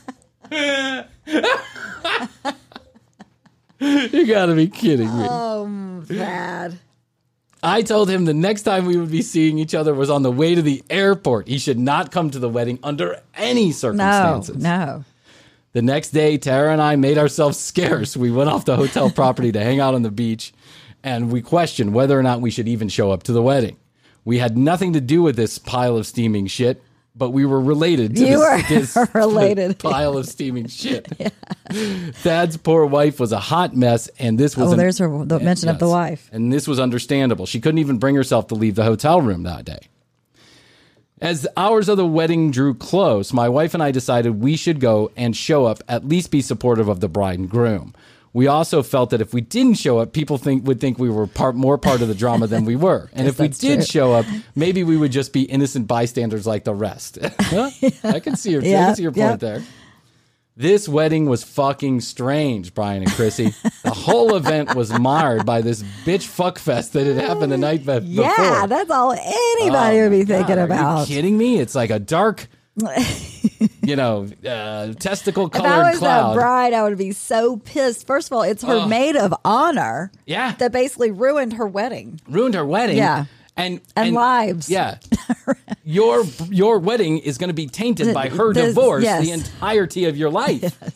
You gotta be kidding me. Oh, Thad. I told him the next time we would be seeing each other was on the way to the airport. He should not come to the wedding under any No, circumstances. no. The next day, Tara and I made ourselves scarce. We went off the hotel property to hang out on the beach, and we questioned whether or not we should even show up to the wedding. We had nothing to do with this pile of steaming shit, but we were related to You this, were this related. pile of steaming shit. Yeah. Thad's poor wife was a hot mess, and this was Oh, an- there's her the mention of the Yes. wife. And this was understandable. She couldn't even bring herself to leave the hotel room that day. As the hours of the wedding drew close, my wife and I decided we should go and show up, at least be supportive of the bride and groom. We also felt that if we didn't show up, people think would think we were part, more part of the drama than we were. And Yes, if we that's did true. show up, maybe we would just be innocent bystanders like the rest. Huh? I can see your, I Yeah, can see your yeah. point there. This wedding was fucking strange, Brian and Chrissy. The whole event was marred by this bitch fuck fest that had happened the night be- before. Yeah, that's all anybody Oh would be my thinking God, Are about. you kidding me? It's like a dark, you know, uh, testicle If I colored was cloud. that bride, I would be so pissed. First of all, it's her Oh. maid of honor Yeah. that basically ruined her wedding. Ruined her wedding. Yeah. And, And lives. Yeah. your your wedding is going to be tainted by her This- divorce yes. the entirety of your life.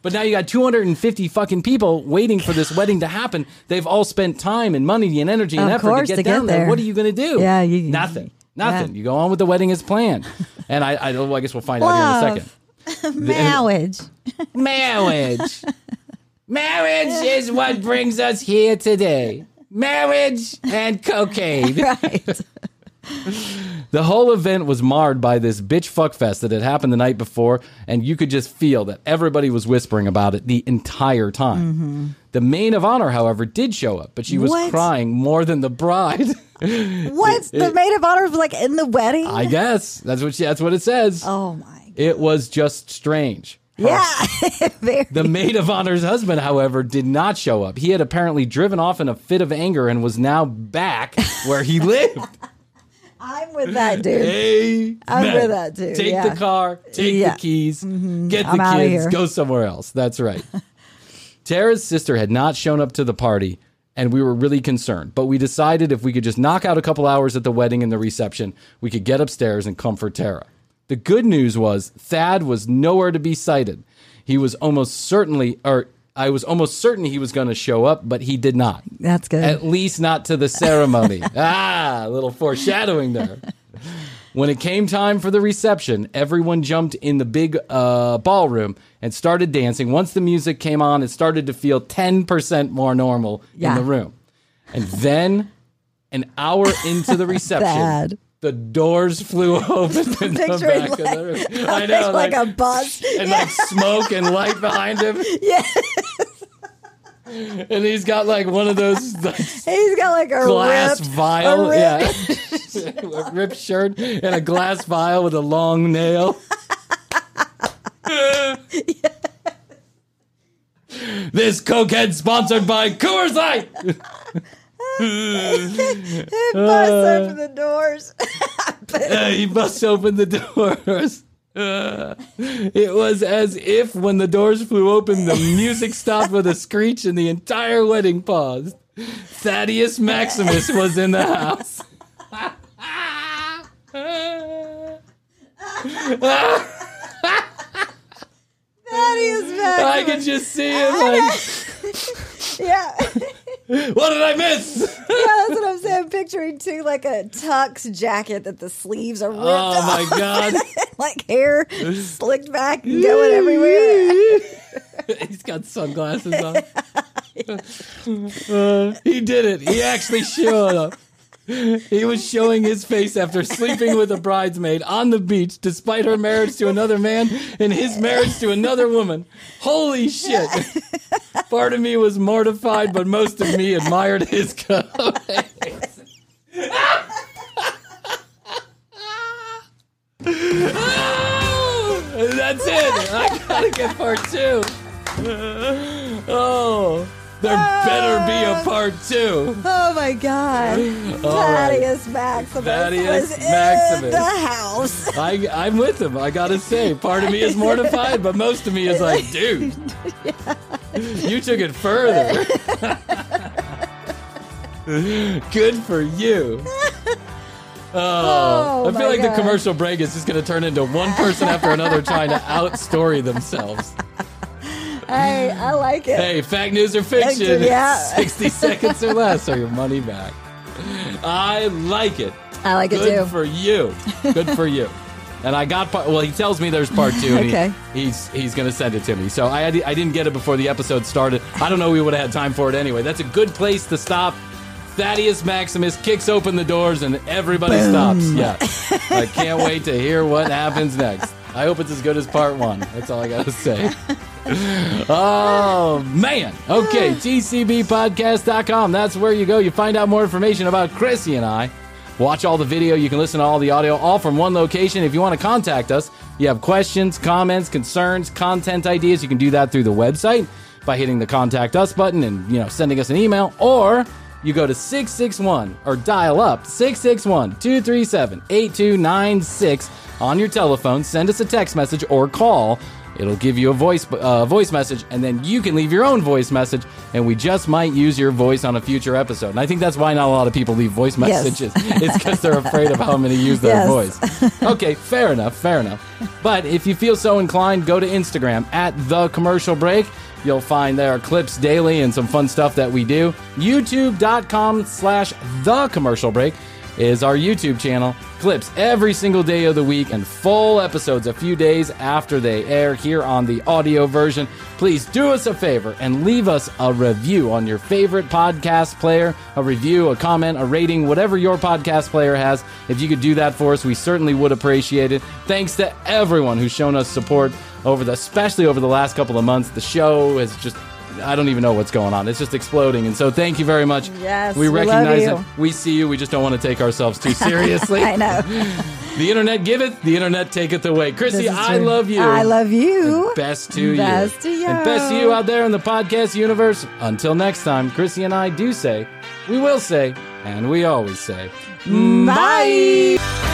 But now you got two hundred fifty fucking people waiting for this wedding to happen. They've all spent time and money and energy and Of effort course, to get to get down there. there. What are you going to do? Yeah, you- Nothing. Nothing. Yeah. You go on with the wedding as planned. And I, I, well, I guess we'll find out here in a second. Marriage. Marriage. Marriage is what brings us here today. Marriage and cocaine. Right. The whole event was marred by this bitch fuck fest that had happened the night before, and you could just feel that everybody was whispering about it the entire time. Mm-hmm. The maid of honor, however, did show up, but she was What? crying more than the bride. What? It- the it- maid of honor was like in the wedding? I guess that's what she, that's what it says. Oh my! It was just strange. Yeah. Very. The maid of honor's husband, however, did not show up. He had apparently driven off in a fit of anger and was now back where he lived. I'm with that dude. Hey, I'm man. with that dude. Take yeah. the car, take Yeah. the keys, get I'm the outta kids, here. go somewhere else. That's right. Tara's sister had not shown up to the party, and we were really concerned. But we decided if we could just knock out a couple hours at the wedding and the reception, we could get upstairs and comfort Tara. The good news was Thad was nowhere to be sighted. He was almost certainly, or I was almost certain he was going to show up, but he did not. That's good. At least not to the ceremony. ah, a little foreshadowing there. When it came time for the reception, everyone jumped in the big uh, ballroom and started dancing. Once the music came on, it started to feel ten percent more normal Yeah. in the room. And then, an hour into the reception, Bad. the doors flew open in the Picturing back like, of the room. I know, like, a bus. and like smoke and light behind him. Yeah. And he's got like one of those like, He's got like a glass ripped, vial, a ripped- yeah, a ripped shirt and a glass vial with a long nail. This cokehead sponsored by Coors Light. It busts open the doors. Uh, he busts open the doors. Uh, it was as if when the doors flew open, the music stopped with a screech and the entire wedding paused. Thaddeus Maximus was in the house. That is bad. I can just see him like, Yeah. what did I miss? Yeah, that's what I'm saying. I'm picturing too, like a tux jacket that the sleeves are ripped Oh off. my God. Like hair slicked back and going everywhere. He's got sunglasses on. Uh, he did it. He actually showed up. He was showing his face after sleeping with a bridesmaid on the beach, despite her marriage to another man and his marriage to another woman. Holy shit. Part of me was mortified, but most of me admired his courage. That's it. I gotta get part two. Oh, there better be a part two. Oh my God. All right. Thaddeus Maximus Thaddeus was Maximus. in the house. I, I'm with him. I gotta say, part of me is mortified, but most of me is like, dude, you took it further. Good for you. Oh, Oh, I feel my like God. the commercial break is just going to turn into one person after another trying to outstory themselves. Hey, I like it. Hey, fact, news, or fiction, Yeah. sixty seconds or less or your money back. I like it. I like it Good too. for you. Good for you. And I got part. Well, he tells me there's part two. And Okay. he, he's he's going to send it to me. So I I didn't get it before the episode started. I don't know. We would have had time for it anyway. That's a good place to stop. Thaddeus Maximus kicks open the doors and everybody Boom. stops. Yeah. I can't wait to hear what happens next. I hope it's as good as part one. That's all I got to say. Oh, man. Okay, T C B podcast dot com. That's where you go. You find out more information about Chrissy and I. Watch all the video. You can listen to all the audio, all from one location. If you want to contact us, you have questions, comments, concerns, content ideas, you can do that through the website by hitting the Contact Us button and, you know, sending us an email. Or you go to six six one or dial up six six one, two three seven, eight two nine six on your telephone. Send us a text message or call. It'll give you a voice uh, voice message, and then you can leave your own voice message, and we just might use your voice on a future episode. And I think that's why not a lot of people leave voice messages. Yes. It's because they're afraid of how many use their yes. voice. Okay, fair enough, fair enough. But if you feel so inclined, go to Instagram at The Commercial Break. You'll find there clips daily and some fun stuff that we do. YouTube.com slash The Commercial Break is our YouTube channel. Clips every single day of the week and full episodes a few days after they air here on the audio version. Please do us a favor and leave us a review on your favorite podcast player, a review, a comment, a rating, whatever your podcast player has. If you could do that for us, we certainly would appreciate it. Thanks to everyone who's shown us support over the, especially over the last couple of months. The show has just, I don't even know what's going on. It's just exploding. And so thank you very much. Yes, we we recognize love it. We see you. We just don't want to take ourselves too seriously. I know. The internet giveth, the internet taketh away. Chrissy, I love you. I love you. And best to best you. to you. And best to you out there in the podcast universe. Until next time, Chrissy and I do say, we will say, and we always say, bye. Bye.